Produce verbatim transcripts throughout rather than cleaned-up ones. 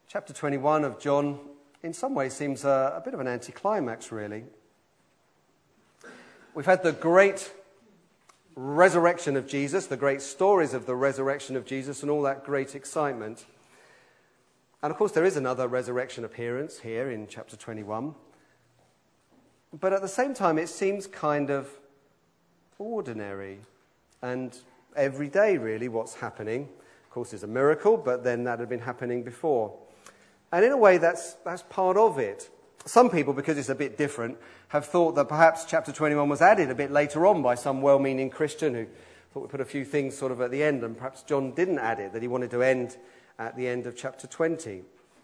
Chapter twenty-one of John, in some ways, seems a, a bit of an anticlimax, really. We've had the great resurrection of Jesus, the great stories of the resurrection of Jesus, and all that great excitement. And, of course, there is another resurrection appearance here in chapter twenty-one. But at the same time, it seems kind of ordinary and everyday, really, what's happening. Of course, it's a miracle, but then that had been happening before. And in a way, that's that's part of it. Some people, because it's a bit different, have thought that perhaps chapter twenty-one was added a bit later on by some well-meaning Christian who thought we put a few things sort of at the end, and perhaps John didn't add it, that he wanted to end at the end of chapter twenty.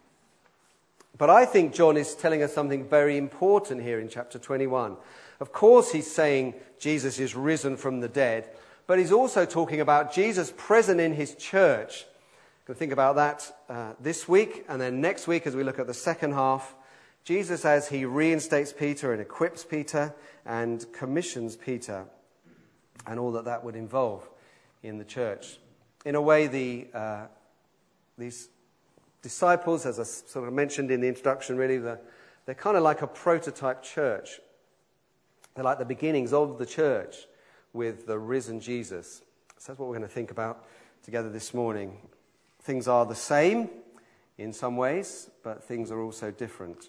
But I think John is telling us something very important here in chapter twenty-one. Of course, he's saying Jesus is risen from the dead, but he's also talking about Jesus present in his church. We'll think about that uh, this week, and then next week as we look at the second half, Jesus as he reinstates Peter and equips Peter and commissions Peter, and all that that would involve in the church. In a way, the uh, these disciples, as I sort of mentioned in the introduction, really, they're, they're kind of like a prototype church. They're like the beginnings of the church with the risen Jesus. So that's what we're going to think about together this morning. Things are the same in some ways, but things are also different.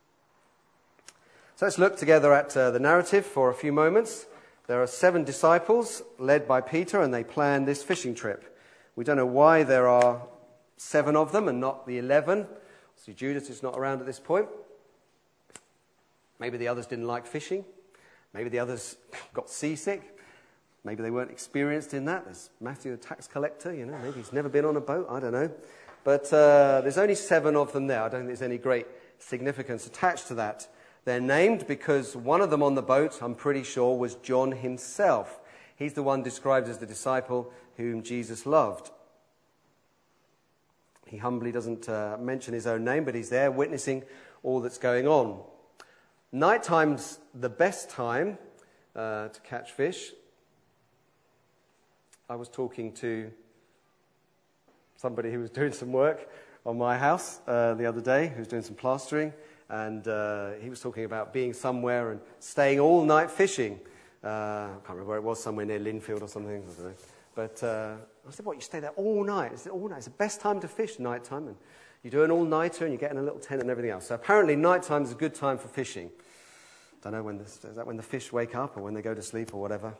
So let's look together at uh, the narrative for a few moments. There are seven disciples led by Peter, and they plan this fishing trip. We don't know why there are seven of them and not the eleven. See, Judas is not around at this point. Maybe the others didn't like fishing. Maybe the others got seasick. Maybe they weren't experienced in that. There's Matthew, the tax collector, you know, maybe he's never been on a boat, I don't know. But uh, there's only seven of them there. I don't think there's any great significance attached to that. They're named because one of them on the boat, I'm pretty sure, was John himself. He's the one described as the disciple whom Jesus loved. He humbly doesn't uh, mention his own name, but he's there witnessing all that's going on. Nighttime's the best time uh, to catch fish. I was talking to somebody who was doing some work on my house uh, the other day, who was doing some plastering, and uh, he was talking about being somewhere and staying all night fishing. Uh, I can't remember where it was, somewhere near Linfield or something, I don't know. But uh, I said, what, you stay there all night? I said, all night. It's the best time to fish, nighttime, and you do an all-nighter and you get in a little tent and everything else. So apparently nighttime is a good time for fishing. Don't know, when the, is that when the fish wake up or when they go to sleep or whatever?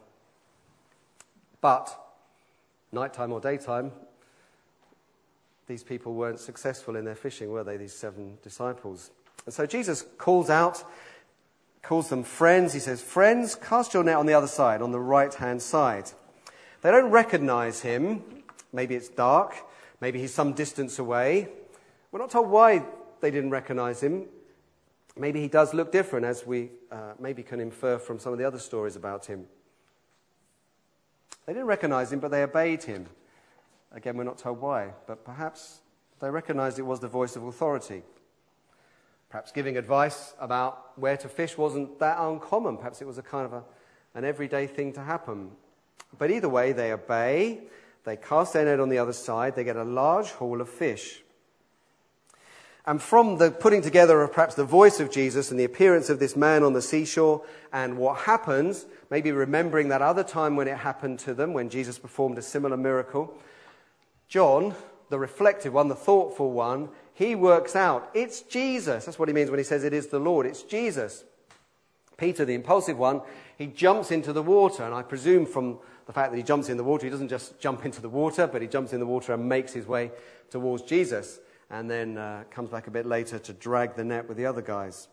But nighttime or daytime, these people weren't successful in their fishing, were they, these seven disciples? And so Jesus calls out, calls them friends. He says, friends, cast your net on the other side, on the right-hand side. They don't recognize him. Maybe it's dark. Maybe he's some distance away. We're not told why they didn't recognize him. Maybe he does look different, as we uh, maybe can infer from some of the other stories about him. They didn't recognize him, but they obeyed him. Again, we're not told why, but perhaps they recognized it was the voice of authority. Perhaps giving advice about where to fish wasn't that uncommon. Perhaps it was a kind of a, an everyday thing to happen. But either way, they obey, they cast their net on the other side, they get a large haul of fish. And from the putting together of perhaps the voice of Jesus and the appearance of this man on the seashore and what happens, maybe remembering that other time when it happened to them, when Jesus performed a similar miracle, John, the reflective one, the thoughtful one, he works out, it's Jesus. That's what he means when he says it is the Lord. It's Jesus. Peter, the impulsive one, he jumps into the water, and I presume from the fact that he jumps in the water, he doesn't just jump into the water, but he jumps in the water and makes his way towards Jesus, and then uh, comes back a bit later to drag the net with the other guys.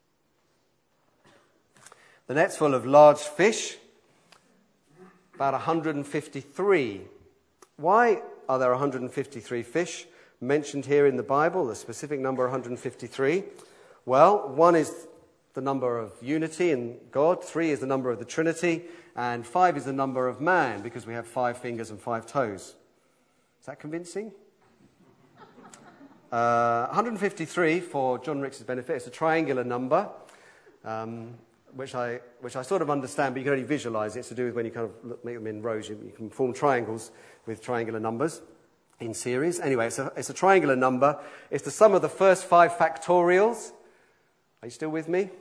The net's full of large fish, about one hundred fifty-three. Why are there one hundred fifty-three fish mentioned here in the Bible, the specific number one hundred fifty-three? Well, one is the number of unity in God, three is the number of the Trinity, and five is the number of man, because we have five fingers and five toes. Is that convincing? Uh, one hundred fifty-three, for John Ricks' benefit, it's a triangular number, um, which I which I sort of understand, but you can only visualize it. It's to do with when you kind of look, make them in rows, you, you can form triangles with triangular numbers. in series. Anyway, it's a, it's a triangular number. It's the sum of the first five factorials. Are you still with me?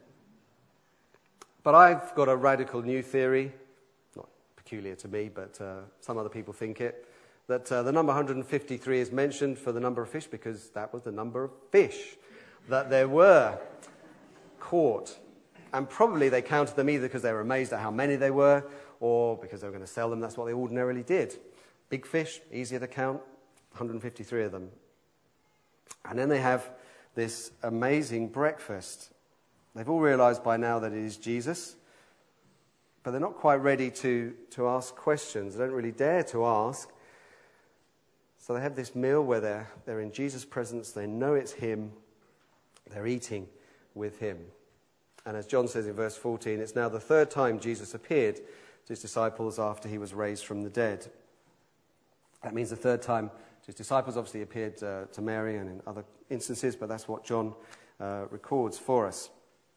But I've got a radical new theory, not peculiar to me, but uh, some other people think it, that uh, the number one hundred fifty-three is mentioned for the number of fish because that was the number of fish that there were caught. And probably they counted them either because they were amazed at how many they were or because they were going to sell them. That's what they ordinarily did. Big fish, easier to count, one hundred fifty-three of them. And then they have this amazing breakfast. They've all realized by now that it is Jesus, but they're not quite ready to, to ask questions. They don't really dare to ask. So they have this meal where they're, they're in Jesus' presence. They know it's him. They're eating with him. And as John says in verse fourteen, it's now the third time Jesus appeared to his disciples after he was raised from the dead. That means the third time his disciples obviously appeared uh, to Mary and in other instances, but that's what John uh, records for us.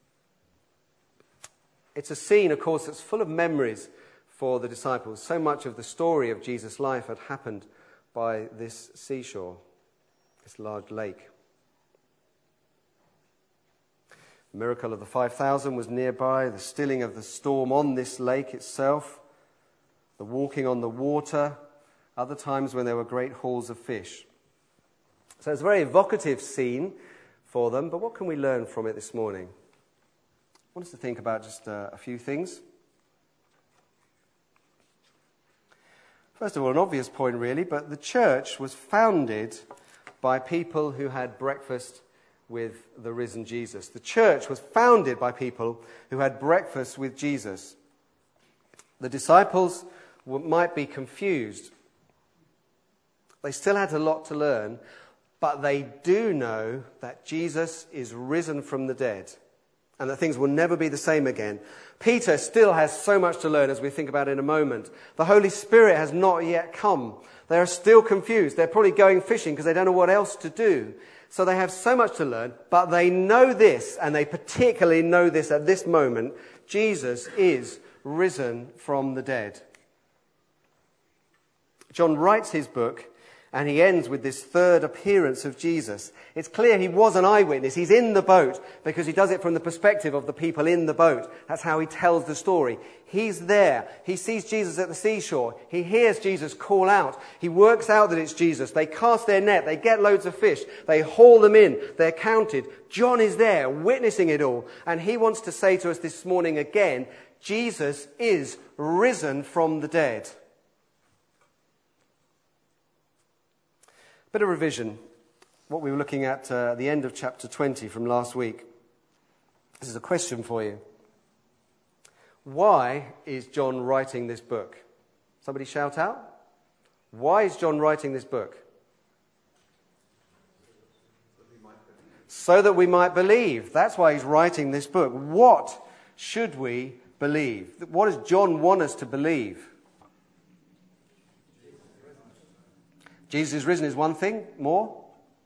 It's a scene, of course, that's full of memories for the disciples. So much of the story of Jesus' life had happened by this seashore, this large lake. The miracle of the five thousand was nearby, the stilling of the storm on this lake itself, the walking on the water, other times when there were great hauls of fish. So it's a very evocative scene for them, but what can we learn from it this morning? I want us to think about just uh, a few things. First of all, an obvious point really, but the church was founded by people who had breakfast with the risen Jesus. The church was founded by people who had breakfast with Jesus. The disciples might be confused. They still had a lot to learn, but they do know that Jesus is risen from the dead and that things will never be the same again. Peter still has so much to learn, as we think about in a moment. The Holy Spirit has not yet come. They are still confused. They're probably going fishing because they don't know what else to do. So they have so much to learn, but they know this, and they particularly know this at this moment. Jesus is risen from the dead. John writes his book, and he ends with this third appearance of Jesus. It's clear he was an eyewitness. He's in the boat because he does it from the perspective of the people in the boat. That's how he tells the story. He's there. He sees Jesus at the seashore. He hears Jesus call out. He works out that it's Jesus. They cast their net. They get loads of fish. They haul them in. They're counted. John is there witnessing it all. And he wants to say to us this morning again, Jesus is risen from the dead. Bit of revision, what we were looking at uh, at the end of chapter twenty from last week. This is a question for you. Why is John writing this book? Somebody shout out. Why is John writing this book? So that we might believe. That's why he's writing this book. What should we believe? What does John want us to believe? Jesus is risen is one thing. More?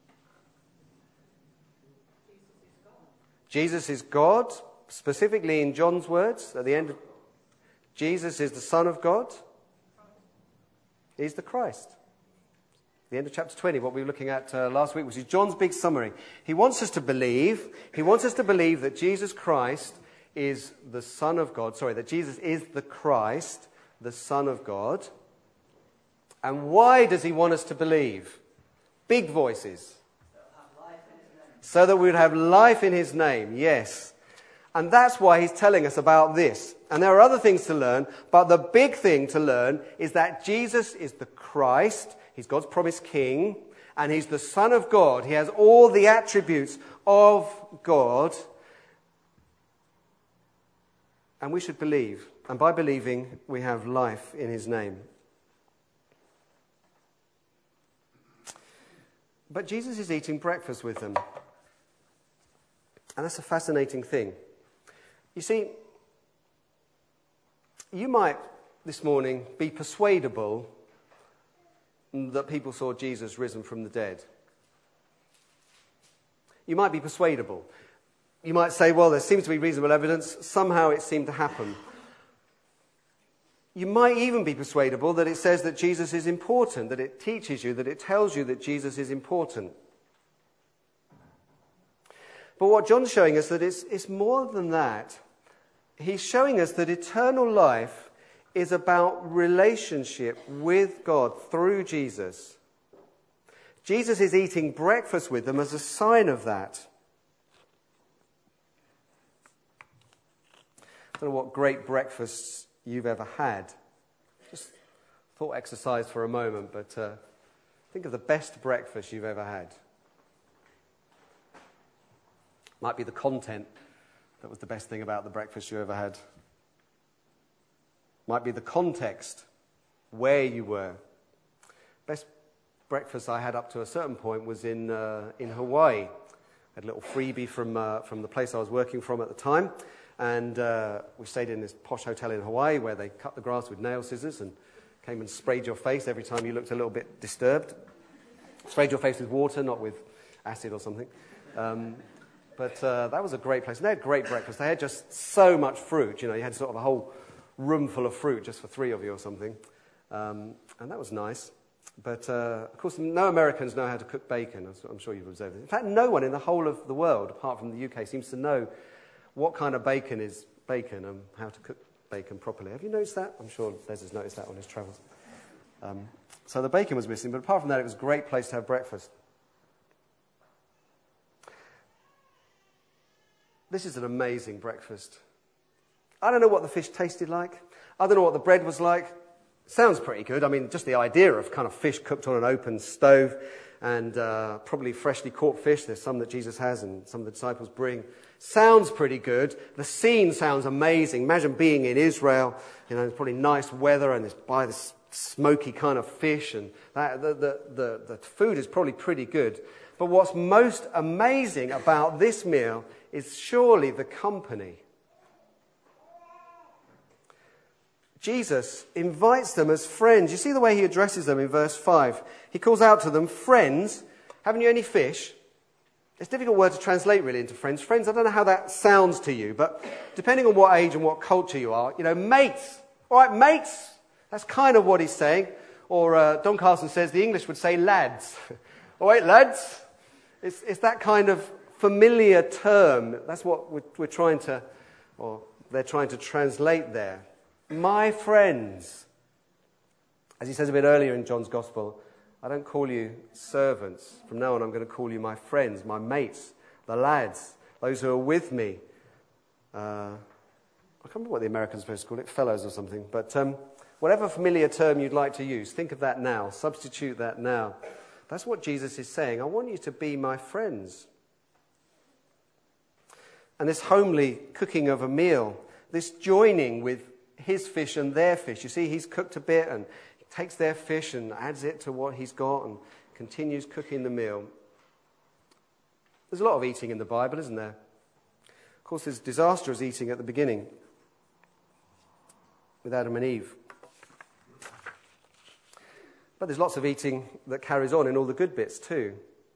Jesus is God, specifically in John's words at the end of Jesus is the Son of God. He's the Christ. The end of chapter twenty, what we were looking at uh, last week, which is John's big summary. He wants us to believe, he wants us to believe that Jesus Christ is the Son of God. Sorry, that Jesus is the Christ, the Son of God. And why does he want us to believe? Big voices. So that we would have life in his name, yes. And that's why he's telling us about this. And there are other things to learn, but the big thing to learn is that Jesus is the Christ, he's God's promised king, and he's the Son of God. He has all the attributes of God. And we should believe. And by believing, we have life in his name. But Jesus is eating breakfast with them. And that's a fascinating thing. You see, you might this morning be persuadable that people saw Jesus risen from the dead. You might be persuadable. You might say, well, there seems to be reasonable evidence. Somehow it seemed to happen. You might even be persuadable that it says that Jesus is important, that it teaches you, that it tells you that Jesus is important. But what John's showing us that it's, it's more than that. He's showing us that eternal life is about relationship with God through Jesus. Jesus is eating breakfast with them as a sign of that. I don't know what great breakfasts you've ever had. Just thought exercise for a moment, but uh, think of the best breakfast you've ever had. Might be the content that was the best thing about the breakfast you ever had. Might be the context, where you were. Best breakfast I had up to a certain point was in uh, in Hawaii. I had a little freebie from uh, from the place I was working from at the time, and uh, we stayed in this posh hotel in Hawaii where they cut the grass with nail scissors and came and sprayed your face every time you looked a little bit disturbed. Sprayed your face with water, not with acid or something. Um, But uh, that was a great place. And they had great breakfast. They had just so much fruit. You know, you had sort of a whole room full of fruit just for three of you or something. Um, and that was nice. But, uh, of course, no Americans know how to cook bacon. I'm sure you've observed it. In fact, no one in the whole of the world, apart from the U K, seems to know what kind of bacon is bacon and how to cook bacon properly. Have you noticed that? I'm sure Les has noticed that on his travels. Um, so the bacon was missing. But apart from that, it was a great place to have breakfast. This is an amazing breakfast. I don't know what the fish tasted like. I don't know what the bread was like. Sounds pretty good. I mean, just the idea of kind of fish cooked on an open stove and uh, probably freshly caught fish. There's some that Jesus has and some of the disciples bring. Sounds pretty good. The scene sounds amazing. Imagine being in Israel. You know, it's probably nice weather and it's by this smoky kind of fish. And that, the, the, the, the food is probably pretty good. But what's most amazing about this meal is surely the company. Jesus invites them as friends. You see the way he addresses them in verse five. He calls out to them, friends, haven't you any fish? It's a difficult word to translate really into friends. Friends, I don't know how that sounds to you, but depending on what age and what culture you are, you know, mates. All right, mates. That's kind of what he's saying. Or uh, Don Carson says the English would say lads. All right, lads. It's, it's that kind of familiar term. That's what we're, we're trying to, or they're trying to translate there. My friends. As he says a bit earlier in John's Gospel, I don't call you servants. From now on, I'm going to call you my friends, my mates, the lads, those who are with me. Uh, I can't remember what the Americans are supposed to call it, fellows or something. But um, whatever familiar term you'd like to use, think of that now. Substitute that now. That's what Jesus is saying. I want you to be my friends. And this homely cooking of a meal, this joining with his fish and their fish. You see, he's cooked a bit and he takes their fish and adds it to what he's got and continues cooking the meal. There's a lot of eating in the Bible, isn't there? Of course, there's disastrous eating at the beginning with Adam and Eve. But there's lots of eating that carries on in all the good bits too.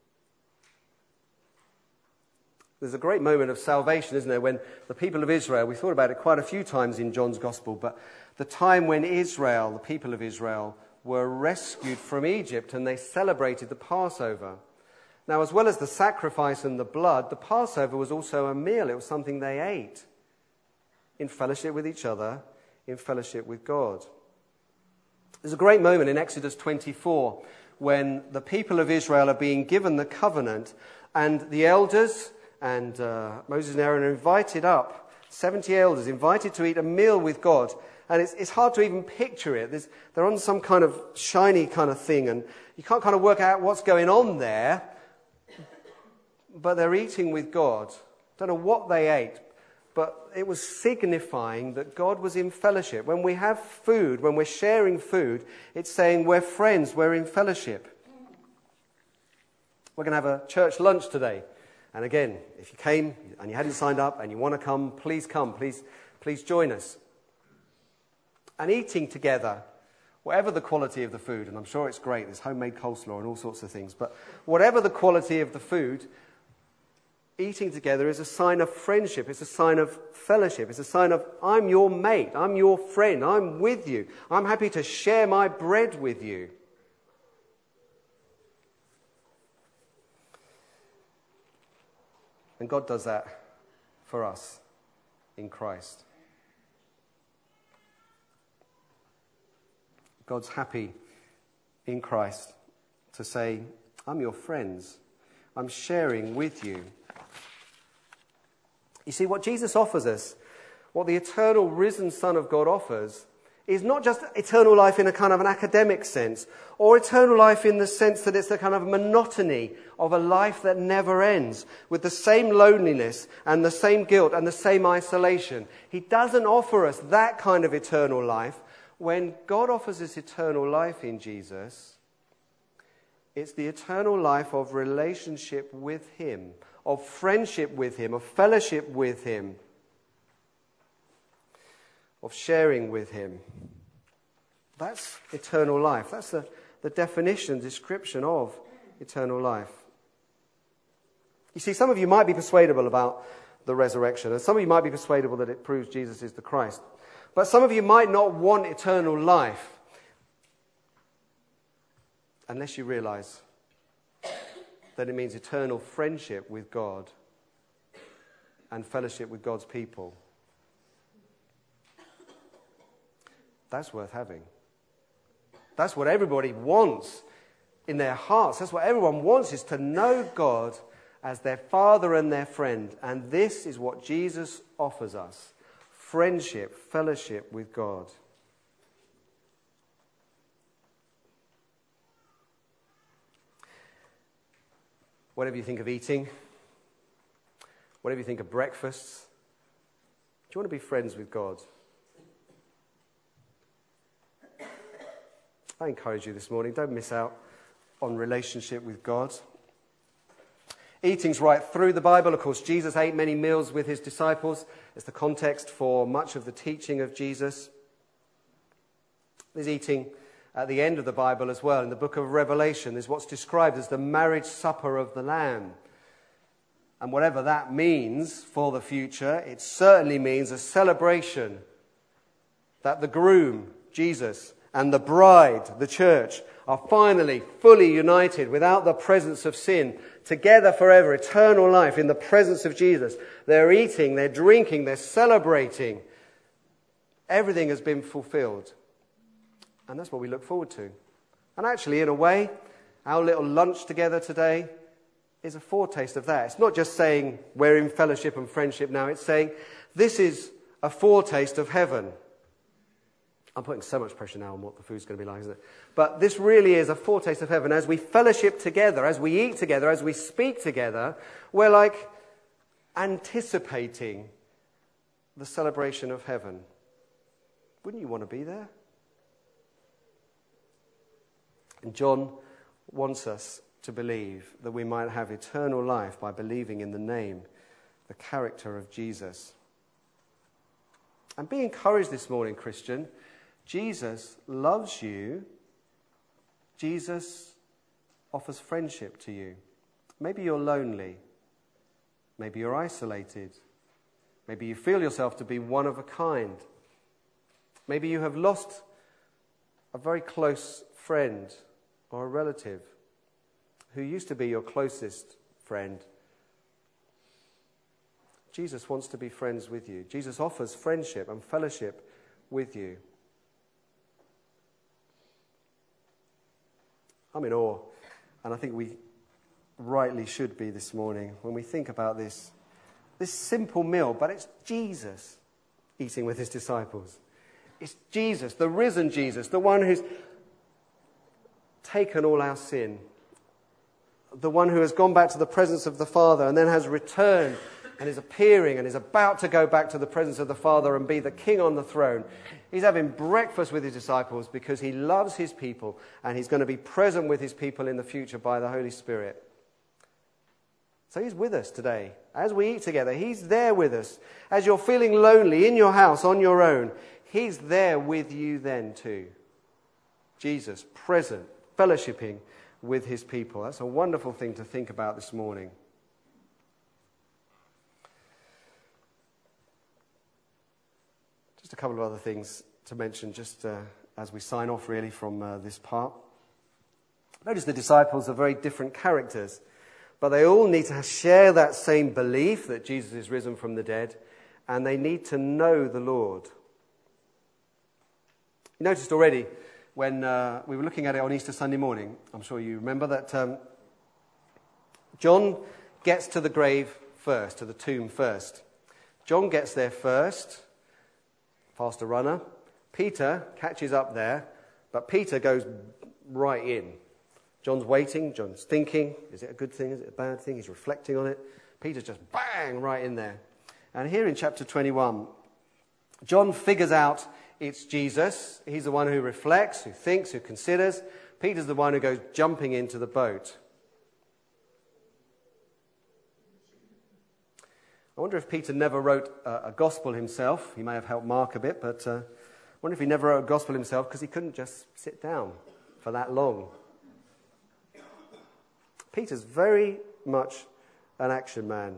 There's a great moment of salvation, isn't there, when the people of Israel, we thought about it quite a few times in John's Gospel, but the time when Israel, the people of Israel, were rescued from Egypt and they celebrated the Passover. Now, as well as the sacrifice and the blood, the Passover was also a meal. It was something they ate in fellowship with each other, in fellowship with God. There's a great moment in Exodus twenty-four when the people of Israel are being given the covenant and the elders and uh, Moses and Aaron are invited up, seventy elders invited to eat a meal with God. And it's, it's hard to even picture it. There's, they're on some kind of shiny kind of thing and you can't kind of work out what's going on there. But they're eating with God. Don't know what they ate, but it was signifying that God was in fellowship. When we have food, when we're sharing food, it's saying we're friends, we're in fellowship. We're going to have a church lunch today. And again, if you came and you hadn't signed up and you want to come, please come. Please, please join us. And eating together, whatever the quality of the food, and I'm sure it's great, there's homemade coleslaw and all sorts of things, but whatever the quality of the food, eating together is a sign of friendship. It's a sign of fellowship. It's a sign of, I'm your mate. I'm your friend. I'm with you. I'm happy to share my bread with you. And God does that for us in Christ. God's happy in Christ to say, I'm your friends. I'm sharing with you. You see, what Jesus offers us, what the eternal risen Son of God offers, is not just eternal life in a kind of an academic sense, or eternal life in the sense that it's the kind of monotony of a life that never ends, with the same loneliness and the same guilt and the same isolation. He doesn't offer us that kind of eternal life. When God offers us eternal life in Jesus, it's the eternal life of relationship with him, of friendship with him, of fellowship with him, of sharing with him. That's eternal life. That's the, the definition, description of eternal life. You see, some of you might be persuadable about the resurrection, and some of you might be persuadable that it proves Jesus is the Christ. But some of you might not want eternal life unless you realize that it means eternal friendship with God and fellowship with God's people. That's worth having. That's what everybody wants in their hearts. That's what everyone wants, is to know God as their Father and their friend. And this is what Jesus offers us. Friendship, fellowship with God. Whatever you think of eating, whatever you think of breakfasts, do you want to be friends with God? I encourage you this morning, don't miss out on relationship with God. Eating's right through the Bible. Of course, Jesus ate many meals with his disciples. It's the context for much of the teaching of Jesus. There's eating at the end of the Bible as well. In the book of Revelation, there's what's described as the marriage supper of the Lamb. And whatever that means for the future, it certainly means a celebration that the groom, Jesus, and the bride, the church, are finally fully united without the presence of sin, together forever, eternal life in the presence of Jesus. They're eating, they're drinking, they're celebrating. Everything has been fulfilled. And that's what we look forward to. And actually, in a way, our little lunch together today is a foretaste of that. It's not just saying we're in fellowship and friendship now. It's saying this is a foretaste of heaven. I'm putting so much pressure now on what the food's going to be like, isn't it? But this really is a foretaste of heaven. As we fellowship together, as we eat together, as we speak together, we're like anticipating the celebration of heaven. Wouldn't you want to be there? And John wants us to believe that we might have eternal life by believing in the name, the character of Jesus. And be encouraged this morning, Christian. Jesus loves you. Jesus offers friendship to you. Maybe you're lonely. Maybe you're isolated. Maybe you feel yourself to be one of a kind. Maybe you have lost a very close friend or a relative who used to be your closest friend. Jesus wants to be friends with you. Jesus offers friendship and fellowship with you. I'm in awe, and I think we rightly should be this morning when we think about this, this simple meal, but it's Jesus eating with his disciples. It's Jesus, the risen Jesus, the one who's taken all our sin, the one who has gone back to the presence of the Father and then has returned and is appearing and is about to go back to the presence of the Father and be the King on the throne. He's having breakfast with his disciples because he loves his people, and he's going to be present with his people in the future by the Holy Spirit. So he's with us today. As we eat together, he's there with us. As you're feeling lonely in your house on your own, he's there with you then too. Jesus, present, fellowshipping with his people. That's a wonderful thing to think about this morning. Just a couple of other things to mention just uh, as we sign off really from uh, this part. Notice the disciples are very different characters, but they all need to share that same belief that Jesus is risen from the dead, and they need to know the Lord. You noticed already when uh, we were looking at it on Easter Sunday morning, I'm sure you remember that um, John gets to the grave first, to the tomb first. John gets there first, faster runner. Peter catches up there, but Peter goes right in. John's waiting, John's thinking, is it a good thing, is it a bad thing? He's reflecting on it. Peter's just bang, right in there. And here in chapter twenty-one, John figures out it's Jesus. He's the one who reflects, who thinks, who considers. Peter's the one who goes jumping into the boat. I wonder if Peter never wrote a, a gospel himself. He may have helped Mark a bit, but uh, I wonder if he never wrote a gospel himself because he couldn't just sit down for that long. Peter's very much an action man.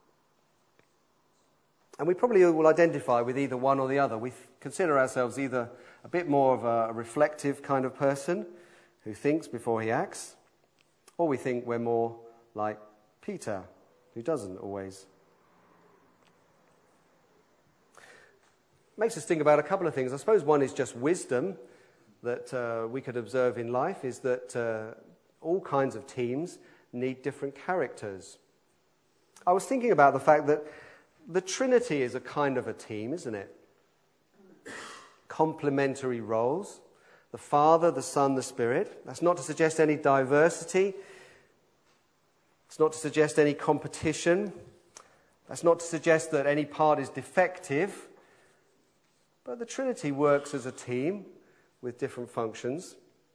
And we probably will identify with either one or the other. We consider ourselves either a bit more of a reflective kind of person who thinks before he acts, or we think we're more like Peter, who doesn't always. Makes us think about a couple of things. I suppose one is just wisdom that uh, we could observe in life, is that uh, all kinds of teams need different characters. I was thinking about the fact that the Trinity is a kind of a team, isn't it? Complementary roles. The Father, the Son, the Spirit. That's not to suggest any diversity. It's not to suggest any competition. That's not to suggest that any part is defective. But the Trinity works as a team with different functions.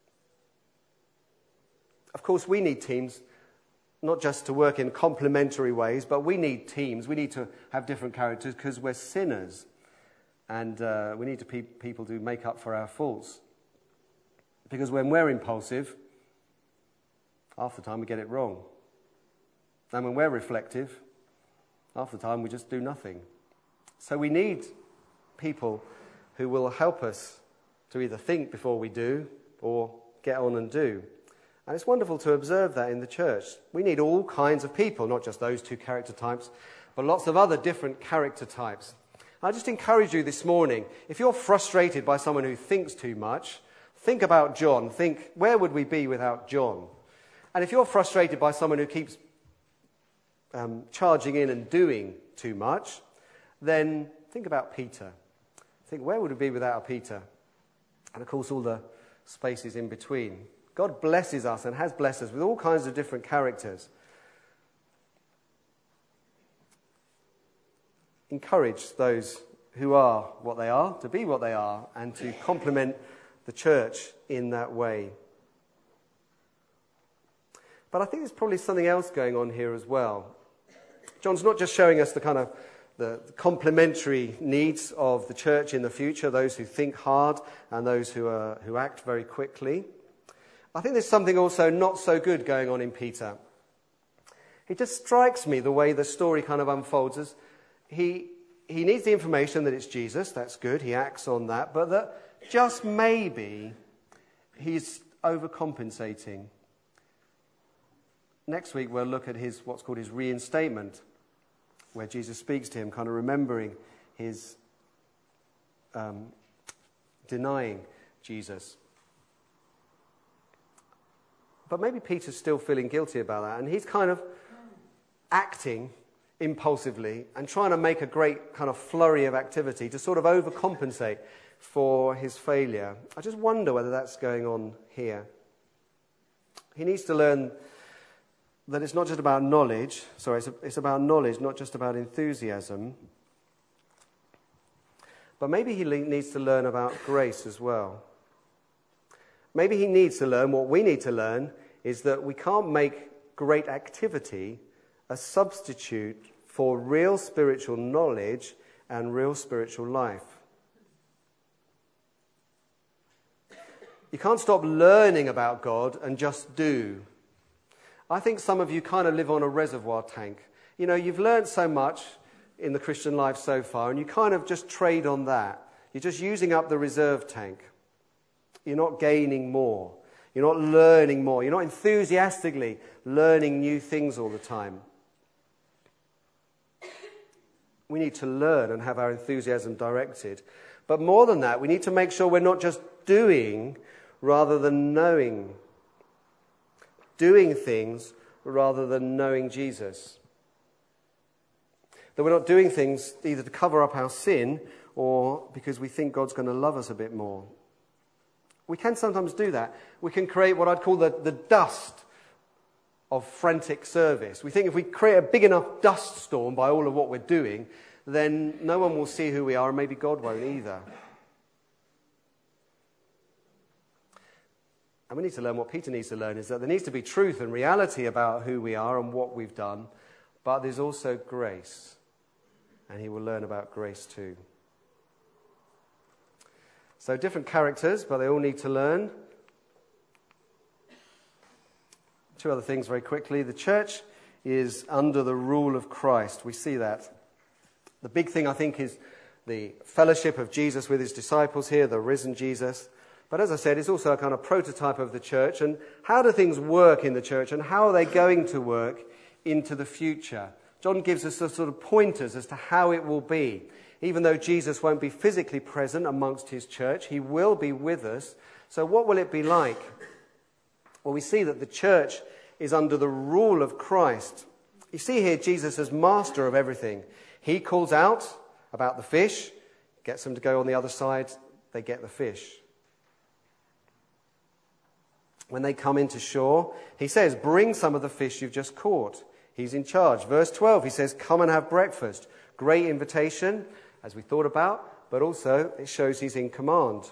Of course, we need teams, not just to work in complementary ways, but we need teams. We need to have different characters because we're sinners. And uh, we need to pe- people to make up for our faults. Because when we're impulsive, half the time we get it wrong. And when we're reflective, half the time we just do nothing. So we need people who will help us to either think before we do or get on and do. And it's wonderful to observe that in the church. We need all kinds of people, not just those two character types, but lots of other different character types. I just encourage you this morning, if you're frustrated by someone who thinks too much, think about John. Think, where would we be without John? And if you're frustrated by someone who keeps um, charging in and doing too much, then think about Peter. Think, where would we be without Peter? And of course, all the spaces in between. God blesses us and has blessed us with all kinds of different characters. Encourage those who are what they are to be what they are and to complement the church in that way. But I think there's probably something else going on here as well. John's not just showing us the kind of the complementary needs of the church in the future, those who think hard and those who are, who act very quickly. I think there's something also not so good going on in Peter. It just strikes me the way the story kind of unfolds as he he needs the information that it's Jesus, that's good, he acts on that, but that just maybe he's overcompensating. Next week we'll look at his what's called his reinstatement, where Jesus speaks to him, kind of remembering his um, denying Jesus. But maybe Peter's still feeling guilty about that, and he's kind of acting impulsively and trying to make a great kind of flurry of activity to sort of overcompensate for his failure. I just wonder whether that's going on here. He needs to learn that it's not just about knowledge, sorry, it's, it's about knowledge, not just about enthusiasm. But maybe he le- needs to learn about grace as well. Maybe he needs to learn, what we need to learn, is that we can't make great activity a substitute for real spiritual knowledge and real spiritual life. You can't stop learning about God and just do. I think some of you kind of live on a reservoir tank. You know, you've learned so much in the Christian life so far, and you kind of just trade on that. You're just using up the reserve tank. You're not gaining more. You're not learning more. You're not enthusiastically learning new things all the time. We need to learn and have our enthusiasm directed. But more than that, we need to make sure we're not just doing rather than knowing. Doing things rather than knowing Jesus. That we're not doing things either to cover up our sin or because we think God's going to love us a bit more. We can sometimes do that. We can create what I'd call the, the dust of frantic service. We think if we create a big enough dust storm by all of what we're doing, then no one will see who we are, and maybe God won't either. And we need to learn what Peter needs to learn, is that there needs to be truth and reality about who we are and what we've done, but there's also grace. And he will learn about grace too. So different characters, but they all need to learn. Two other things very quickly. The church is under the rule of Christ. We see that. The big thing, I think, is the fellowship of Jesus with his disciples here, the risen Jesus. But as I said, it's also a kind of prototype of the church. And how do things work in the church, and how are they going to work into the future? John gives us a sort of pointers as to how it will be. Even though Jesus won't be physically present amongst his church, he will be with us. So what will it be like? Well, we see that the church is under the rule of Christ. You see here Jesus as master of everything. He calls out about the fish, gets them to go on the other side, they get the fish. When they come into shore, he says, bring some of the fish you've just caught. He's in charge. Verse twelve, he says, come and have breakfast. Great invitation, as we thought about, but also it shows he's in command.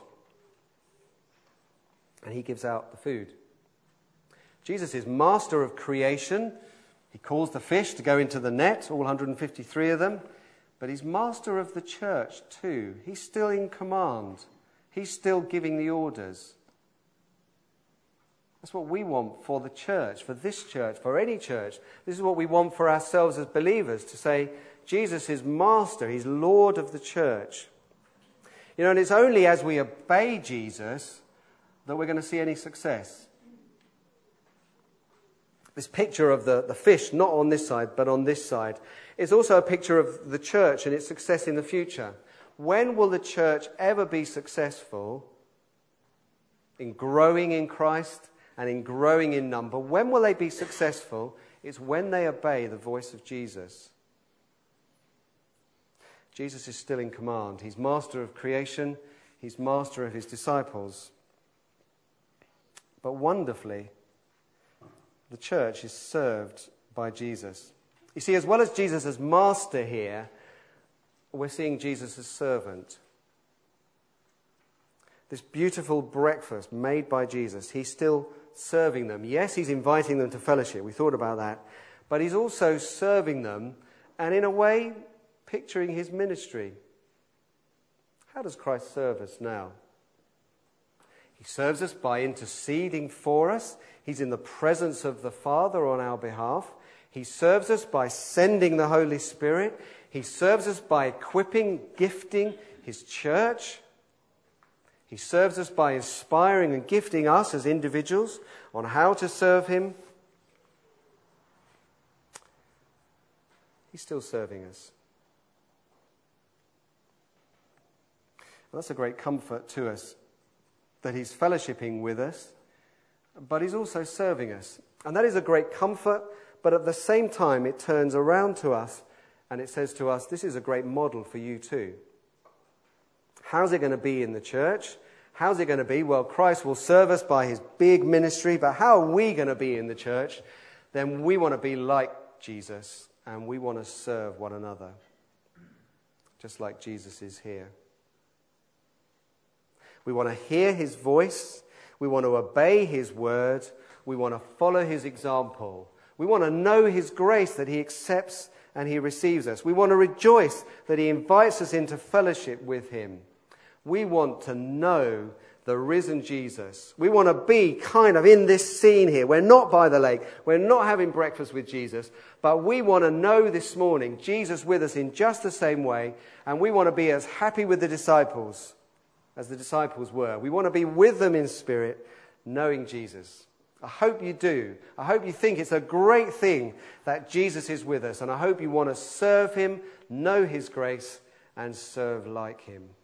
And he gives out the food. Jesus is master of creation. He calls the fish to go into the net, all one hundred fifty-three of them. But he's master of the church too. He's still in command. He's still giving the orders. That's what we want for the church, for this church, for any church. This is what we want for ourselves as believers, to say, Jesus is master, he's Lord of the church. You know, and it's only as we obey Jesus that we're going to see any success. This picture of the, the fish, not on this side, but on this side, is also a picture of the church and its success in the future. When will the church ever be successful in growing in Christ and in growing in number? When will they be successful? It's when they obey the voice of Jesus. Jesus is still in command. He's master of creation. He's master of his disciples. But wonderfully, the church is served by Jesus. You see, as well as Jesus as master here, we're seeing Jesus as servant. This beautiful breakfast made by Jesus, he's still serving them. Yes, he's inviting them to fellowship. We thought about that. But he's also serving them, and in a way, picturing his ministry. How does Christ serve us now? He serves us by interceding for us. He's in the presence of the Father on our behalf. He serves us by sending the Holy Spirit. He serves us by equipping, gifting his church. He serves us by inspiring and gifting us as individuals on how to serve him. He's still serving us. Well, that's a great comfort to us, that he's fellowshipping with us, but he's also serving us. And that is a great comfort, but at the same time it turns around to us and it says to us, this is a great model for you too. How's it going to be in the church? How's it going to be? Well, Christ will serve us by his big ministry, but how are we going to be in the church? Then we want to be like Jesus, and we want to serve one another, just like Jesus is here. We want to hear his voice. We want to obey his word. We want to follow his example. We want to know his grace, that he accepts and he receives us. We want to rejoice that he invites us into fellowship with him. We want to know the risen Jesus. We want to be kind of in this scene here. We're not by the lake. We're not having breakfast with Jesus. But we want to know this morning Jesus with us in just the same way. And we want to be as happy with the disciples as the disciples were. We want to be with them in spirit, knowing Jesus. I hope you do. I hope you think it's a great thing that Jesus is with us. And I hope you want to serve him, know his grace, and serve like him.